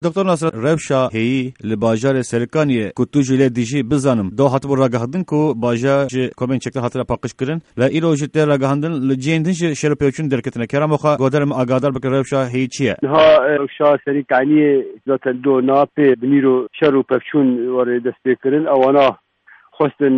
دکتر ناصر رفشا هی لباجار سرکانی کتوجی لدیجی بزنم دو هات برا گهدن کو باجا کومن چکت هاترا پاکش کرن لا ایرو جته را گهندن لجیندن شرپیوچون درکتنه کرام خو گودرم آگادار بک رفشا هی چیه ها رفشا سرکانی زاتن دو ناپه بنیرو شرو پفچون ور دست کرن اوانا خواستن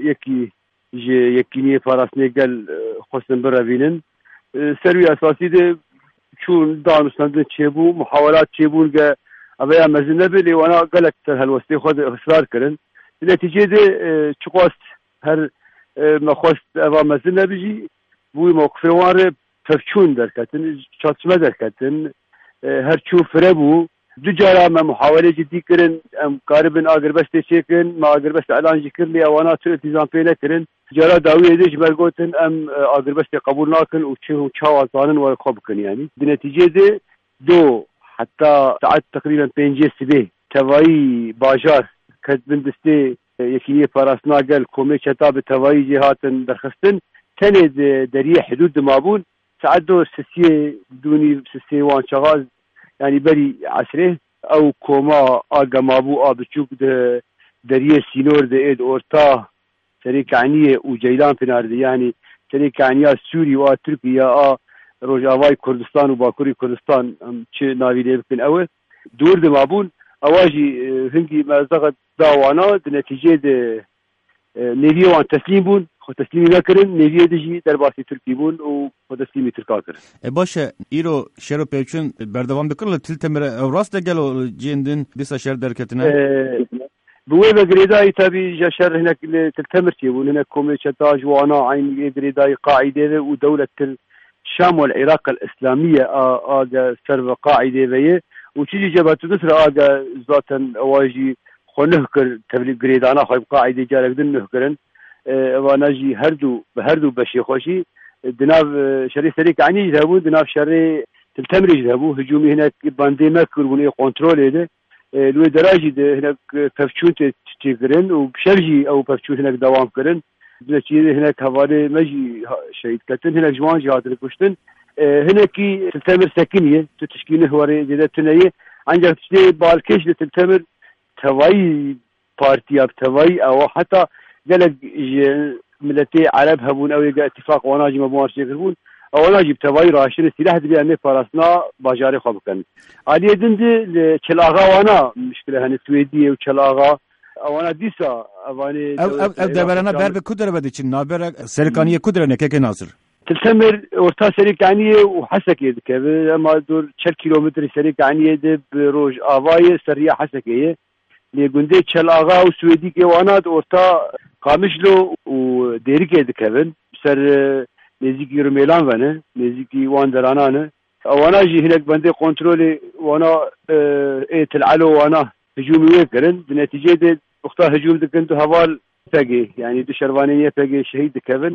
یکی فراسنه گل خواستن برابینن سروی اساسی ده چون دانستند چیبو محاولات چیبون که اویا مزنبه لی وانا قلت هالوستی خود اصرار کرن نتیجه ده چقاست هر مخواست اویا مزنبه جی بوی موقفه واره پفچون درکتن چاتشمه درکتن هر چو فربو دو جارا ما محاوله جدی کرن ام قاربن آگربسته چیکن ما آگربسته اعلان جی کرن لی وانا تو التزام پیدا کرن جارا داوی دیش برگوتن ام آگربسته قبول ناکن و چه وازانن و خوب کن یعنی بنتیجه ده دو حتى ساعات تقريبا 5 سبه توایی باجار کد بندسته یکی فراسنا قال کومه چتا به توایی جهاتن درخستن تنه دریه حدود مابون ساعات دو سسیه دونی سسیه وان شغاز يعني بري عشره او كوما اغا مابو ابچوك ده دريه سينور ده ايد اورتا شريك عنيه وجيلان فينارد يعني شريك عنيه سوري و تركيا روجاواي كردستان وباكوري كردستان چه ناويلي بكن اول دور ده مابون اواجي هنگي مزغت داوانا ده نتيجه ده نيفيو عن تسليم بون خو تسلیمی نکردن نویه دیجی در باسی ترکی بون و خود تسلیمی ترکا کردن. باشه ایرو شهر پیوچون بردوام بکرل تل تمر راست دگلو جیندن دیسا شهر درکتنه. بوی بگریدای تابی جا شهر هناك تل تمر تیبون هناك کومیچتا جوانا عین گریدای قاعده و دولة الشام والعراق الإسلامية آجا سر قاعده ویه و چیزی جبهت نصر آجا ذاتن اواجی خونه کر تبلیغ گریدانا خواهی قاعده جارکدن نهکرن. واناجي هردو بشي خوشي دناف شري سريك عني يذهبون دناف شري تلتمر يذهبوا هجومي هناك باندي ماكر وني كنترول هذا لو دراجي هناك ففشون تيكرن وبشرجي او ففشون هناك دوام كرن نتيجه هناك حوالي مجي شهيد كتن هناك جوان جهات الكشتن هناك تلتمر سكنيه تشكيله هوري جدتنيه عندك تشتي بالكيش تلتمر توي بارتي اب توي او حتى قالك ملتي عرب هبون او يقع اتفاق وناجي مبوار شيكربون او ناجي بتواي راشن السلاح دبي امي فراسنا باجاري خوب كان علي دند چلاغا وانا مشكله هن سويديه وچلاغا وانا ديسا اواني دبرنا بر بكدر بدي چن نابر سركانيه كدرنه كك ناصر تلتمر ورتا سريكانيه وحسكيه كذا ما دور 4 كيلومتر سريكانيه دب روج اواي سريا حسكيه لگنده چلاغا و سویدی که وانات ورتا قامشلو و دیریکه دکبن سر نزیکی رمیلان ونه نزیکی وان درانانه وانا جی هناك بنده کنترول وانا تلعلو وانا هجومي ويكرن بنتيجه ده اختا هجوم دكن تو حوال تاگي يعني دو شروانيه تاگي شهيد دكبن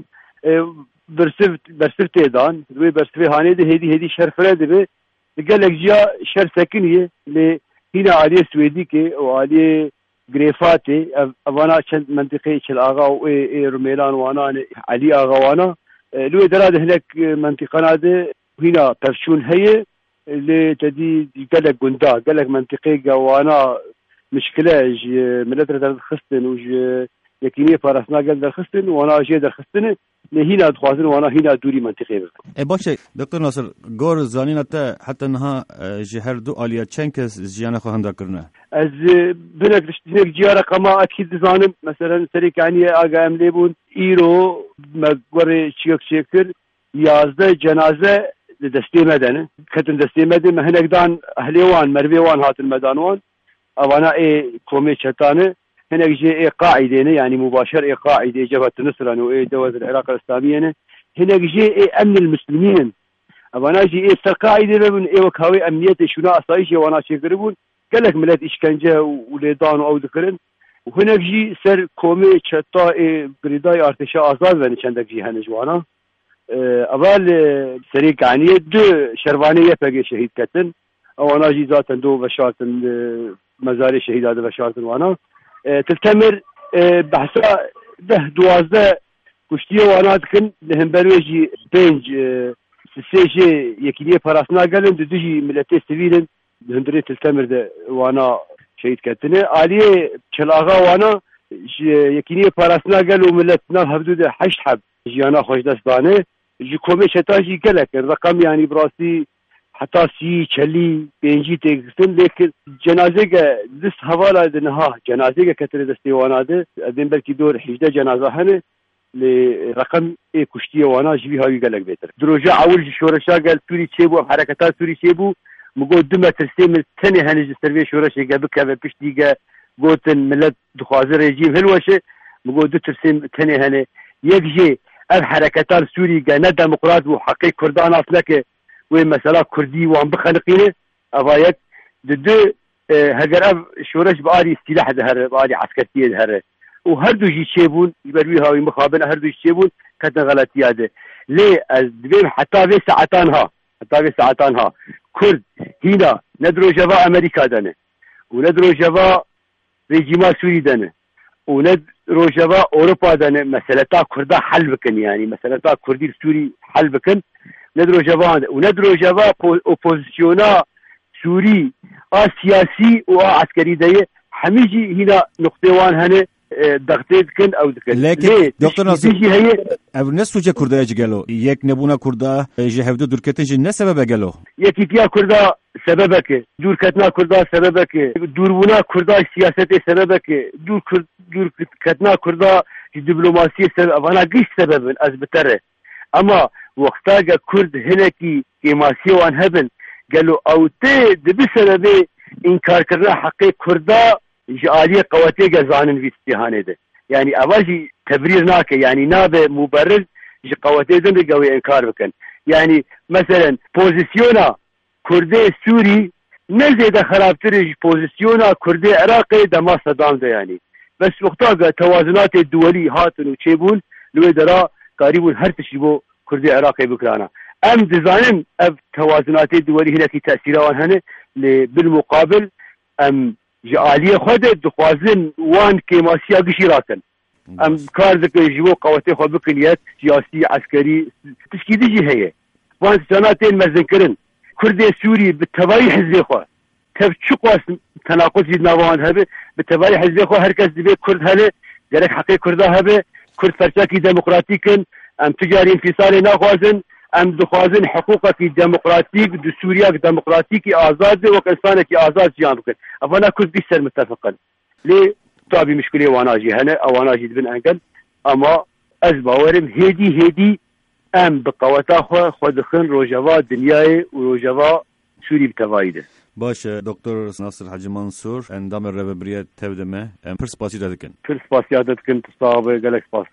برسف تيدان دوي برسف هانه ده هدي شرفره ده قال لك جا شر سكنيه ل هنا عالية سويدي كي وعالية غريفاتي اوانا چند منطقه چل آغا و رميلان وانا علي آغا وانا لو دراد هناك منطقه ناده هنا پرشون هي اللي تدي قالك قندا قالك منطقه وانا مشكله ملت در خستن و يكيني فرسنا قال در خستن وانا جي در خستن هنا دخوازن وانا هنا دوري منطقه بك باشه دكتور ناصر غور زانينتا حتى انها جهر دو اليا چنكس جيانا خو هندا كرنا از بنك دشتينك جيارة قما اكيد زانم مثلا سريك عني اغا امليبون ايرو مغوري شيكر 11 جنازه دستي مدن كتن دستي مدن هناك دان اهليوان مرويوان هات المدانوان اوانا كومي شتانه هناك جي قاعده يعني مباشر قاعده جبهه النصر و دوله العراق الاسلاميه هناك جي امن المسلمين اوانا جي قاعده من وكاوي امنيه شنو اسايش وانا شيكربون قالك ملات اشكنجه وليدان او ذكرن وهناك جي سر كومي چتا بريداي ارتشا آزاد وني چندك جي هنجوانا اول سريك عني دو شروانيه بقى شهيد كتن اوانا جي ذاتن دو بشارتن مزاري شهيدات بشارتن وانا تلتمر بحثا ده 12 كشتيه وانا دكن لهم بروجي بنج سيجي يكينيه فراسنا قالن دجي ملتي سيفيلن هندري تلتمر ده وانا شهيد كتنه عليه چلاغا وانا يكيني باراسنا قالوا ملتنا هبدو ده حشت حب جيانا خوش دستانه جي كومي شتاجي قالك الرقم يعني براسي حتى سي چلی پنجی تکستن لیکن جنازه دست حوالا دنها جنازه کتر دستی واناده ادین بلکی دور 18 جنازه هنه لرقم ای کشتی وانا جوی هاوی گلک بیتر دروجه اول شورشا قال توری چه بو حرکتات توری چه بو مگو 2 متر 3 متر تنه هنه سروی شورش گبه که پشتیگه گوتن ملت دخوازه رژیم هلوشه مگو 2 متر 3 تنه هنه یک جه اف حرکتات سوری نه دموکرات و حقی کردان اصلکه ومثلا كردي وان بخلقينه افايت دو هجر اب شورش باري سلاح دهر باري عسكريه دهر وهردو جي شيبون يبروي هاوي مخابن هردو جي شيبون كتن غلطياده ليه دبيم حتى في ساعتانها كرد هنا ندرو جوا امريكا دنه وندرو جوا ريجيما سوري دنه وندرو جوا اوروبا دنه مساله كردا حل بكن يعني مساله كردي السوري حل بكن ندرو جوان وندرو جوا اوبوزيسيونا سوري سياسي وعسكري داي حميجي هنا نقطه وان هنه ضغطيت كن او دكن لكن دكتور ناصر او نسو جه كردا جلو يك نبونا كردا جهودو دركتن جن سبب جلو يكيا كردا سببك دركتنا كردا سببك دوربونا كردا سياسه سببك دركتنا كردا دبلوماسيه سبب انا قيس سبب از بتره اما وقتا كرد هنكي كيماسي وان هبن قالوا او تي دبي سبب انكار كرنا حقي كردا جاليه قواتي زانن في استهانه ده يعني اواجي تبرير ناك يعني نابه مبرر قواتي دن قوي انكار بكن يعني مثلا بوزيسيونا كردي سوري نزيد خرابتر بوزيسيونا كردي عراقي دما صدام ده يعني بس وقتا توازنات الدولي هاتن وتشيبون لو درا قريب هر تشيبو كردي عراقي بكرانا ام ديزاين اب توازنات الدولي هنا في تاثيرات هنا بالمقابل ام جاليه خد دخوازن وان كيماسيا قشيراكن ام كارزك يجيبو قواتي خو بكنيات سياسي عسكري تشكيدي هي وان سنتين مزنكرن كردي سوري بالتباي حزبي خو تبشقوا تناقض ناوان هبه بالتباي حزبي خو هركز دبي كرد هله قالك حقي كردا هبه كرد فرشاكي ديمقراطيكن ام تجاري انفصال ناخوازن ام دخوازن حقوقك ديمقراطيك دو سوريا ديمقراطيك آزاد وكنسانك آزاد جيان بكن افانا كنت بيسر متفقا ليه طابي مشكلة واناجي هنا او واناجي دبن انقل اما از باورم هيدي ام بقواتا خودخن روجوا دنياي وروجوا سوري بتوايده باش دكتور ناصر حاجي منصور اندام الربابريات تبدمه پرسپاسی دادکن تصاوب گلک